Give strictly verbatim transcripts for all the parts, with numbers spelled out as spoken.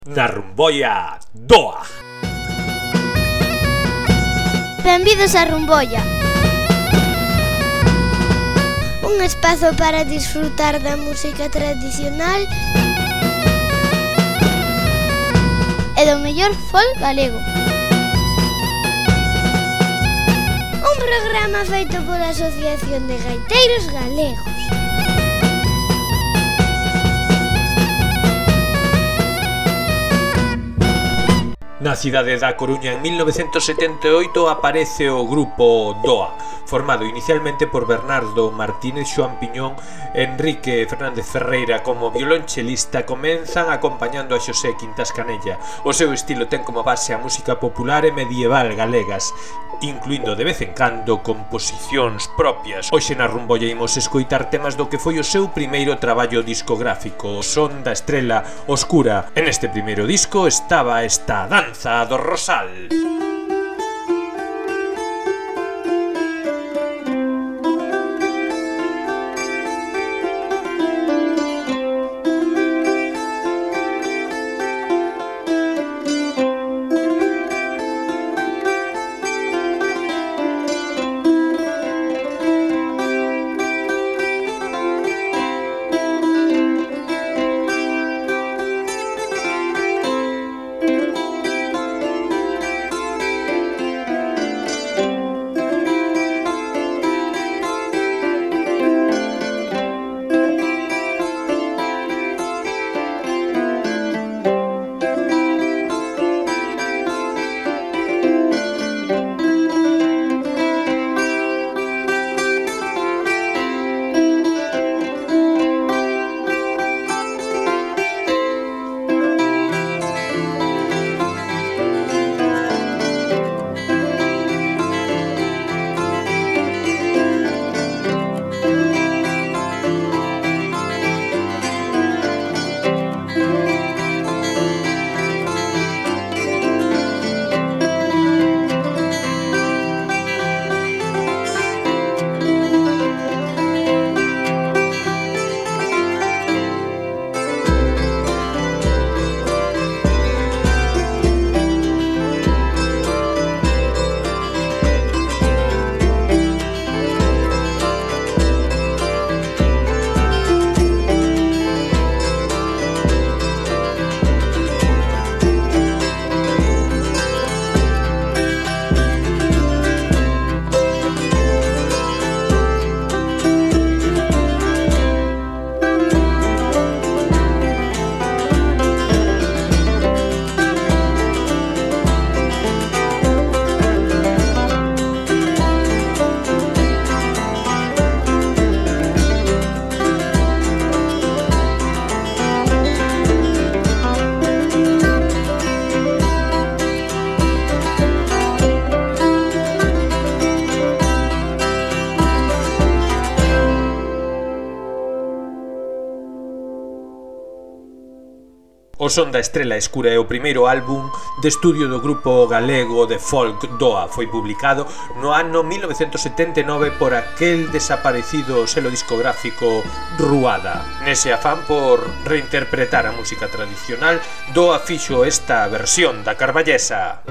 Na Rumboia Doa. Benvidos a Rumboia, un espazo para disfrutar da música tradicional e do mellor folk galego. Un programa feito pola Asociación de Gaiteiros Galegos. Na cidade da Coruña en mil novecentos setenta e oito aparece o grupo Doa, formado inicialmente por Bernardo Martínez Xoán Piñón e Enrique Fernández Ferreira. Como violonchelista comenzan acompañando a Xosé Quintas Canella. O seu estilo ten como base a música popular e medieval galegas, incluindo de vez en cando composicións propias. Hoxe na Rumboia imos escoitar temas do que foi o seu primeiro traballo discográfico, O son da estrela oscura. En este primeiro disco estaba esta danza do Rosal. O son da estrela escura é o primeiro álbum de estudio do grupo galego de folk Doa. Foi publicado no ano mil novecentos setenta e nove por aquel desaparecido selo discográfico Ruada. Nese afán por reinterpretar a música tradicional, Doa fixo esta versión da Carballesa.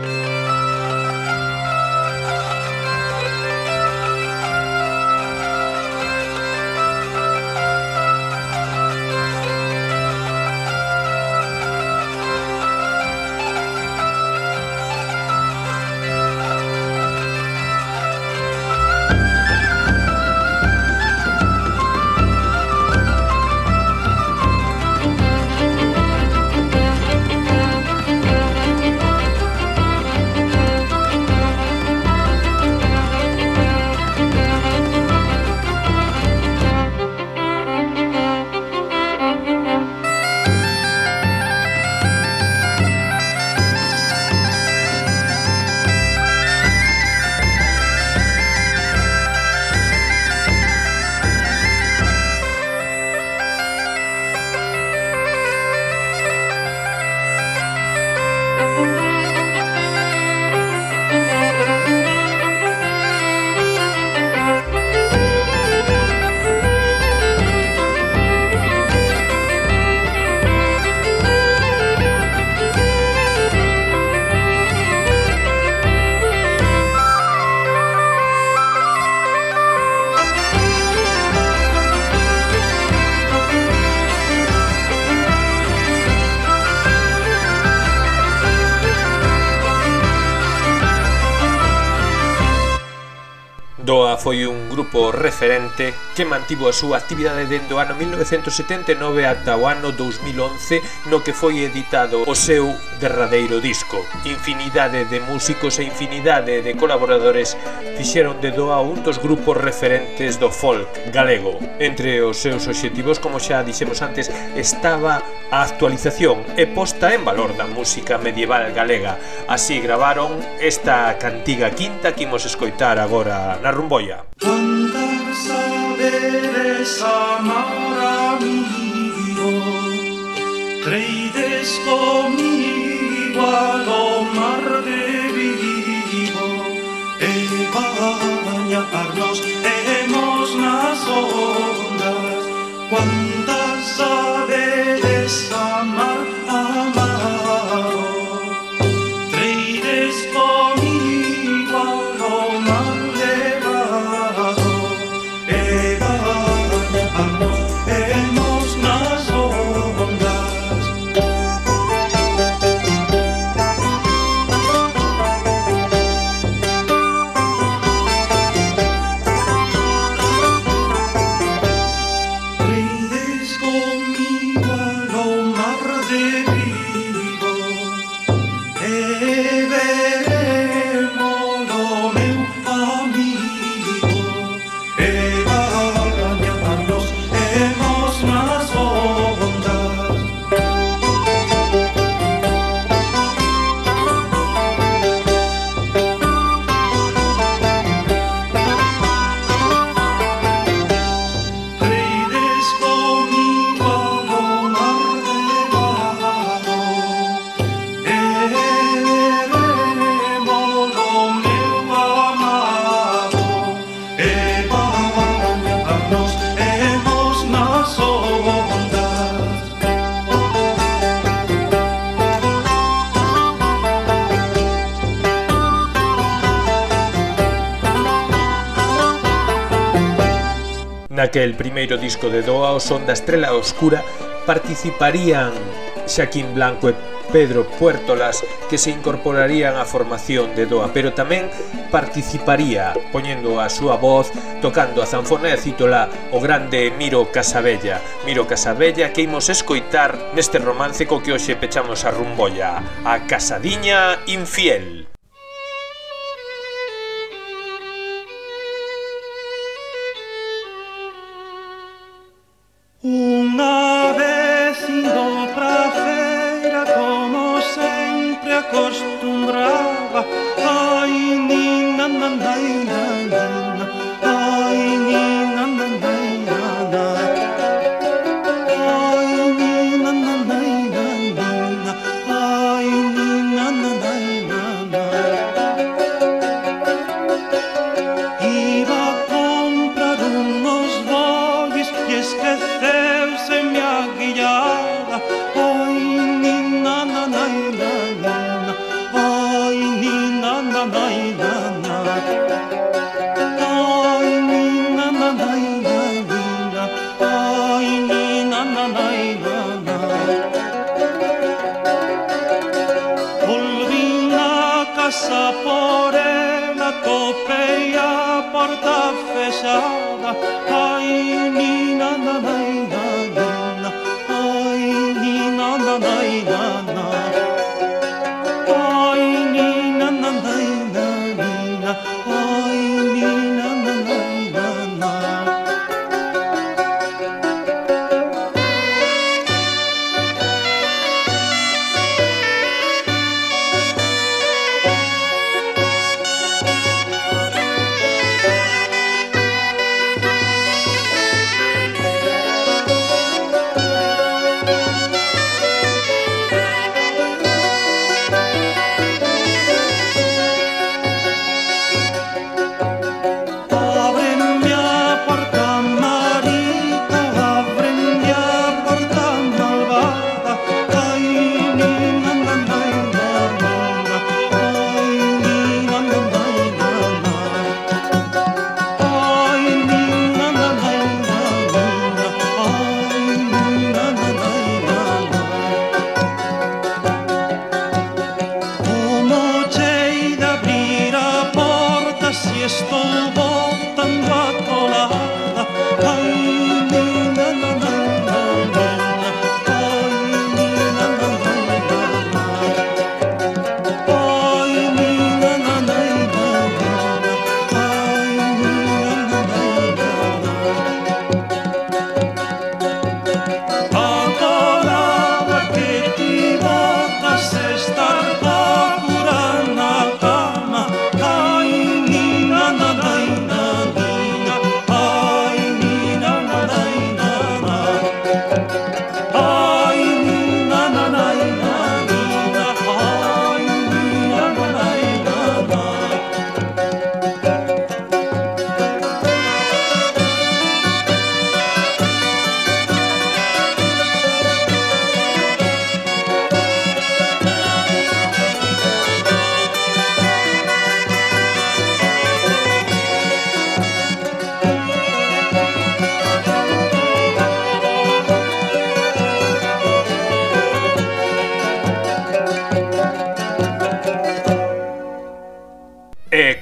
Doa foi un grupo referente que mantivo a súa actividade dende o ano mil novecentos setenta e nove ata o ano dous mil once, no que foi editado o seu derradeiro disco. Infinidade de músicos e infinidade de colaboradores fixeron de Doa un dos grupos referentes do folk galego. Entre os seus obxectivos, como xa dixemos antes, estaba a actualización e posta en valor da música medieval galega. Así gravaron esta cantiga quinta que imos escoitar agora na Rumboia. Andar saberes amar amigo, treides comigo ao mar de Vigo, e bañarnos hemos nas ondas. Cuantas saberes amar amaro, treides comigo ao mar de Vigo, e bañarnos hemos nas ondas. Treides comigo ao mar de Vigo, e veremos o meu amigo, e bañarnos hemos nas ondas. Treides comigo ao mar de Vigo, e veremos o meu amado, e bañarnos hemos nas ondas. Naquel primeiro disco de Doa, o son da Estrela Oscura, participarían Xaquín Blanco e Pedro Puertolas, que se incorporarían á formación de Doa, pero tamén participaría, poñendo a súa voz, tocando a zanfona e a cítola, o grande Miro Casabella. Miro Casabella que imos escoitar neste romance co que hoxe pechamos a Rumboia, a Casadiña Infiel. Unha vez indo pra feira, como sempre acostumbraba, ai nina nanai nanina, ai nina nanai nana, ai nina nanai nanina, ai nina nanai nana. Iba a comprar unos bois e esqueceuse minha guiada, ai nina nanai nanina, ai nina nanai nana, ai nina nanai nanina, ai nina nanai nana. Volví a casa por ela, topei a porta fechada, ai nina nanai nanina, ai nina nanai nana, ai nina nanai nanina, ai nina nanai nana.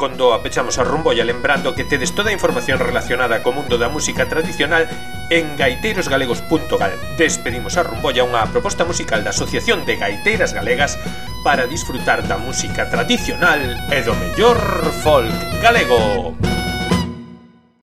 con Doa pechamos a rumbolla, lembrando que tedes toda a información relacionada co mundo da música tradicional en gaiteiros galegos punto gal. Despedimos a rumbolla, unha proposta musical da Asociación de Gaiteiras Galegas para disfrutar da música tradicional e do mellor folk galego.